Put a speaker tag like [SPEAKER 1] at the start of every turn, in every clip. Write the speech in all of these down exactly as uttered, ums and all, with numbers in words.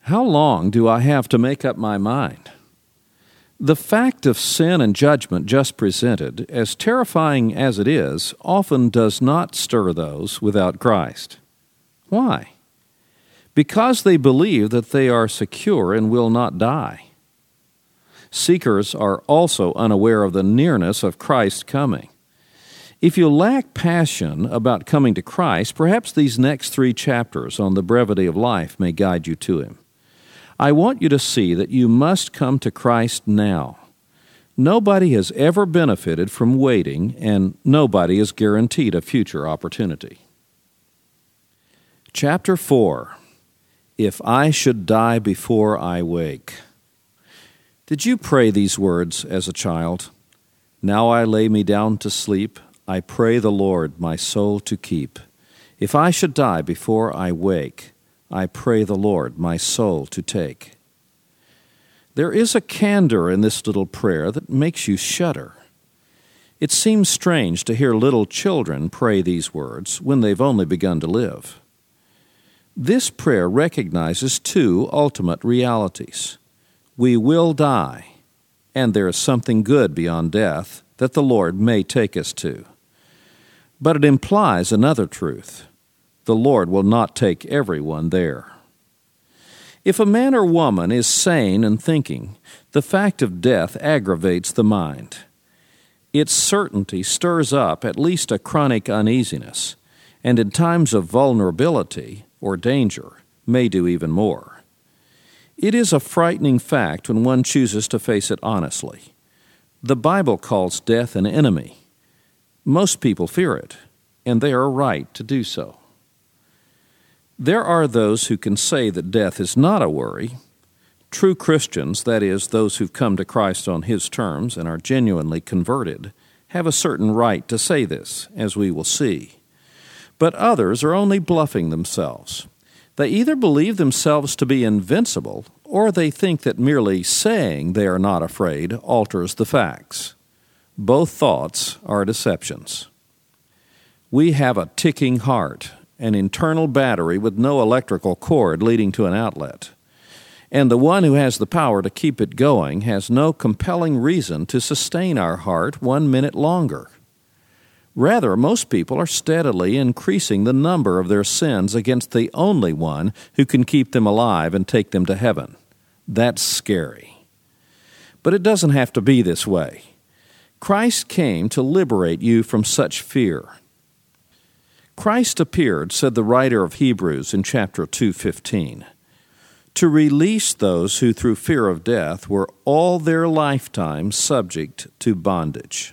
[SPEAKER 1] How long do I have to make up my mind? The fact of sin and judgment just presented, as terrifying as it is, often does not stir those without Christ. Why? Because they believe that they are secure and will not die. Seekers are also unaware of the nearness of Christ's coming. If you lack passion about coming to Christ, perhaps these next three chapters on the brevity of life may guide you to Him. I want you to see that you must come to Christ now. Nobody has ever benefited from waiting, and nobody is guaranteed a future opportunity. Chapter four. If I should die before I wake. Did you pray these words as a child? Now I lay me down to sleep. I pray the Lord my soul to keep. If I should die before I wake, I pray the Lord my soul to take. There is a candor in this little prayer that makes you shudder. It seems strange to hear little children pray these words when they've only begun to live. This prayer recognizes two ultimate realities. We will die, and there is something good beyond death that the Lord may take us to. But it implies another truth. The Lord will not take everyone there. If a man or woman is sane and thinking, the fact of death aggravates the mind. Its certainty stirs up at least a chronic uneasiness, and in times of vulnerability or danger may do even more. It is a frightening fact when one chooses to face it honestly. The Bible calls death an enemy. Most people fear it, and they are right to do so. There are those who can say that death is not a worry. True Christians, that is, those who've come to Christ on His terms and are genuinely converted, have a certain right to say this, as we will see. But others are only bluffing themselves. They either believe themselves to be invincible, or they think that merely saying they are not afraid alters the facts. Both thoughts are deceptions. We have a ticking heart, an internal battery with no electrical cord leading to an outlet. And the one who has the power to keep it going has no compelling reason to sustain our heart one minute longer. Rather, most people are steadily increasing the number of their sins against the only one who can keep them alive and take them to heaven. That's scary. But it doesn't have to be this way. Christ came to liberate you from such fear. Christ appeared, said the writer of Hebrews in chapter two fifteen, to release those who through fear of death were all their lifetime subject to bondage.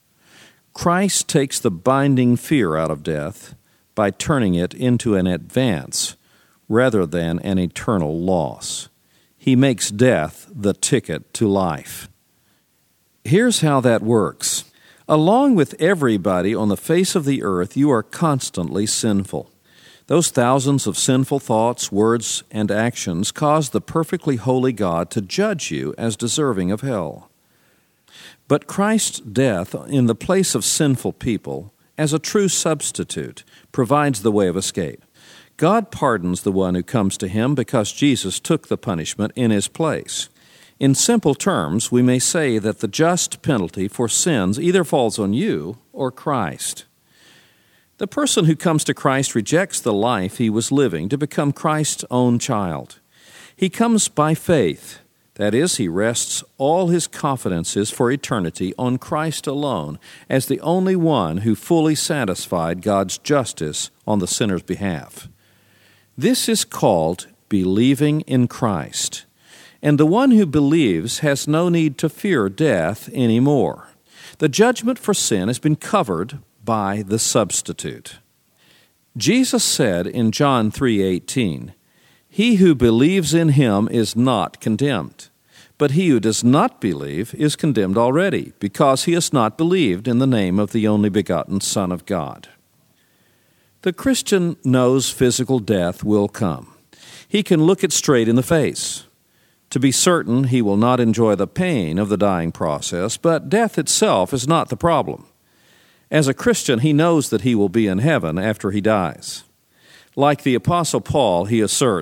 [SPEAKER 1] Christ takes the binding fear out of death by turning it into an advance rather than an eternal loss. He makes death the ticket to life. Here's how that works. Along with everybody on the face of the earth, you are constantly sinful. Those thousands of sinful thoughts, words, and actions cause the perfectly holy God to judge you as deserving of hell. But Christ's death in the place of sinful people, as a true substitute, provides the way of escape. God pardons the one who comes to Him because Jesus took the punishment in his place. In simple terms, we may say that the just penalty for sins either falls on you or Christ. The person who comes to Christ rejects the life he was living to become Christ's own child. He comes by faith. That is, he rests all his confidences for eternity on Christ alone as the only one who fully satisfied God's justice on the sinner's behalf. This is called believing in Christ. And the one who believes has no need to fear death anymore. The judgment for sin has been covered by the substitute. Jesus said in John three eighteen, "He who believes in Him is not condemned, but he who does not believe is condemned already, because he has not believed in the name of the only begotten Son of God." The Christian knows physical death will come. He can look it straight in the face. To be certain, he will not enjoy the pain of the dying process, but death itself is not the problem. As a Christian, he knows that he will be in heaven after he dies. Like the Apostle Paul, he asserts,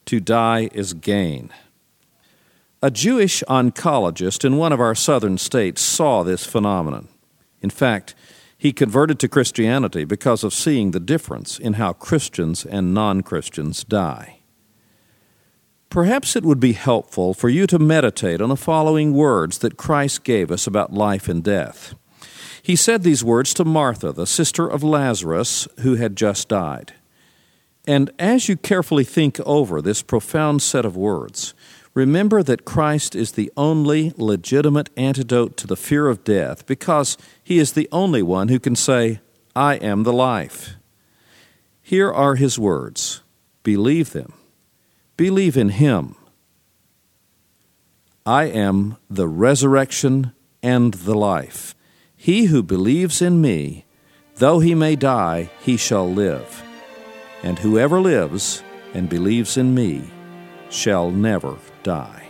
[SPEAKER 1] To die is gain. A Jewish oncologist in one of our southern states saw this phenomenon. In fact, he converted to Christianity because of seeing the difference in how Christians and non-Christians die. Perhaps it would be helpful for you to meditate on the following words that Christ gave us about life and death. He said these words to Martha, the sister of Lazarus, who had just died. And as you carefully think over this profound set of words, remember that Christ is the only legitimate antidote to the fear of death because He is the only one who can say, I am the life. Here are His words. Believe them. Believe in Him. I am the resurrection and the life. He who believes in me, though he may die, he shall live. And whoever lives and believes in me shall never die.